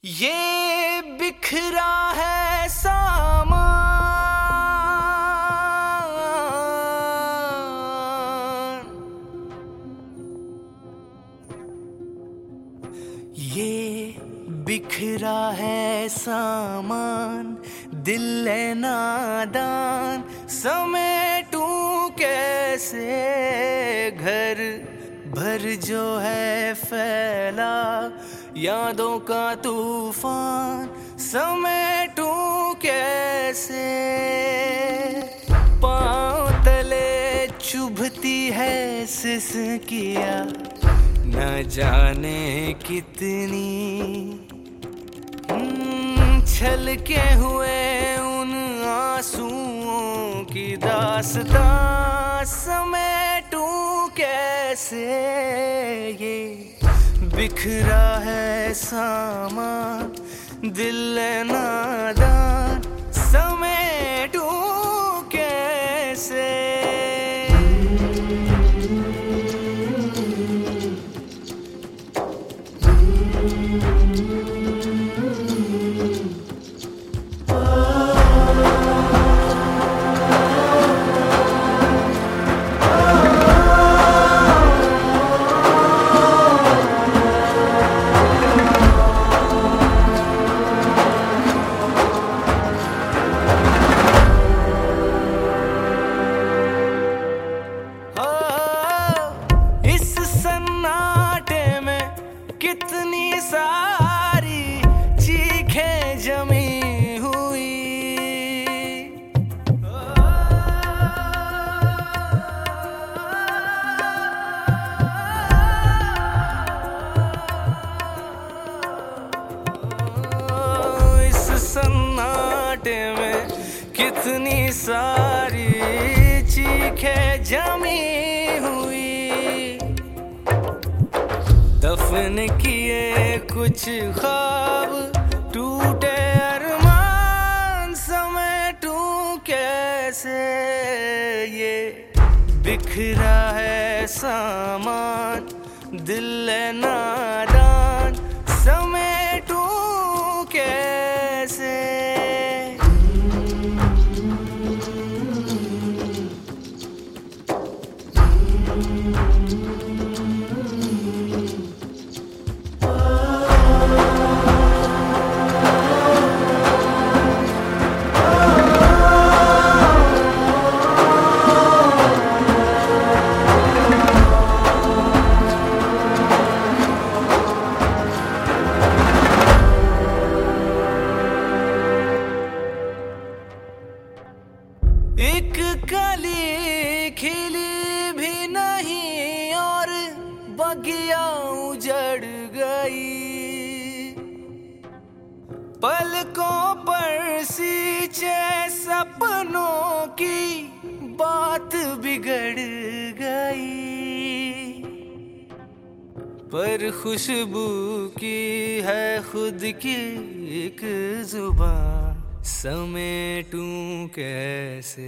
ये बिखरा है सामान, ये बिखरा है सामान, दिल है नादान, समेटूं कैसे घर भर जो है फैला यादों का तूफान, समेटूं कैसे। पाँव तले चुभती है सिसकियाँ, न जाने कितनी छलके हुए उन आंसुओं की दास्तां, समेटूं कैसे। ये बिखरा है सामान, दिल है नादान, समेटूं कैसे। कितनी सारी चीखें जमी हुई, इस सन्नाटे में कितनी सारी चीखें जमी हुई। दफन किए कुछ ख्वाब, टूटे अरमान, समेटूं कैसे। ये बिखरा है सामान, दिल है नादान, समेटूं कैसे। एक कली खिली भी नहीं और बगिया उजड़ गई, पलकों पर सींचे सपनों की बात बिगड़ गई। पर खुशबू की है खुद की एक जुबान, समेटूं कैसे।